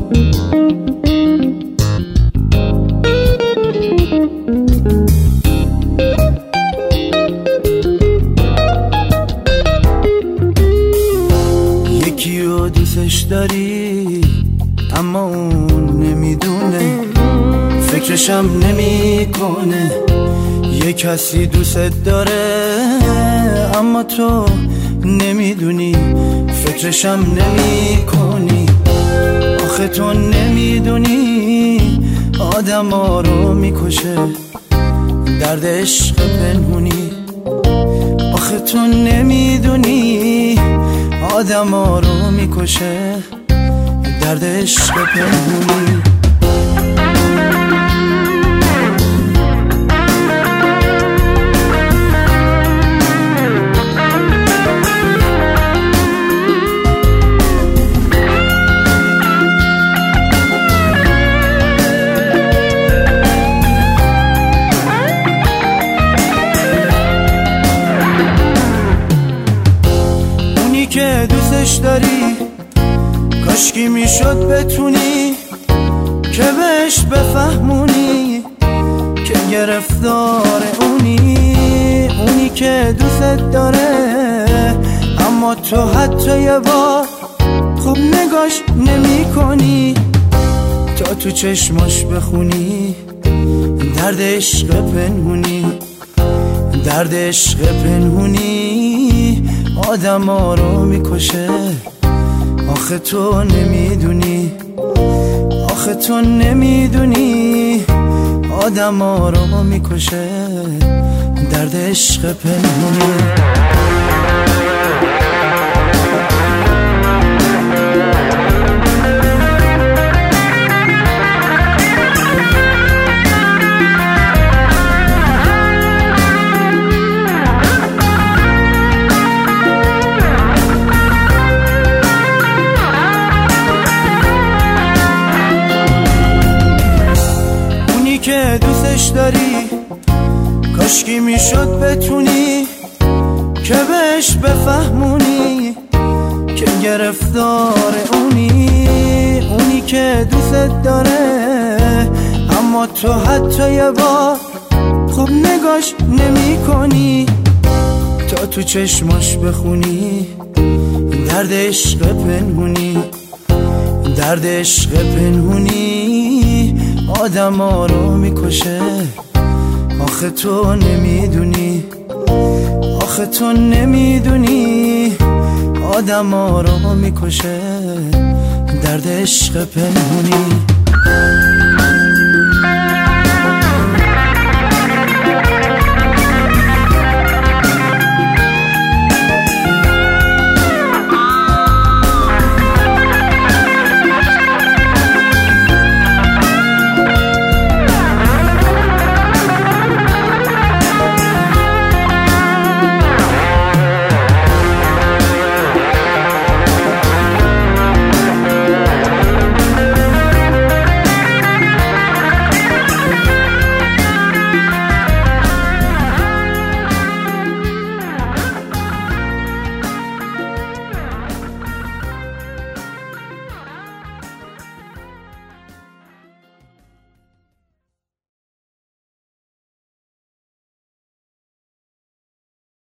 یکی رو دوستش داری اما اون نمیدونه، فکرشم نمیکنه. یه کسی دوست داره اما تو نمیدونی، فکرشم نمیکنی. آخه تو نمیدونی آدم ها رو میکشه درد عشق پنهونی. آخه تو نمیدونی آدم ها رو میکشه درد عشق پنهونی. که دوستش داری کاشکی میشد بتونی که بهش بفهمونی که گرفتار اونی که دوست داره اما تو حتی یه بار خوب نگاش نمی کنی تا تو چشماش بخونی درد عشق پنهونی. درد عشق پنهونی آدم ها رو میکشه. آخه تو نمیدونی، آخه تو نمیدونی آدم ها رو میکشه درد عشق پنهونی. که دوستش داری کاشکی میشد بتونی که بهش بفهمونی که گرفتار اونی که دوست داره اما تو حتی یه بار خوب نگاش نمی کنی تا تو چشماش بخونی درد عشق پنهونی. درد عشق پنهونی آدم ها رو میکشه. آخه تو نمیدونی، آخه تو نمیدونی آدم ها رو میکشه درد عشق پنهونی.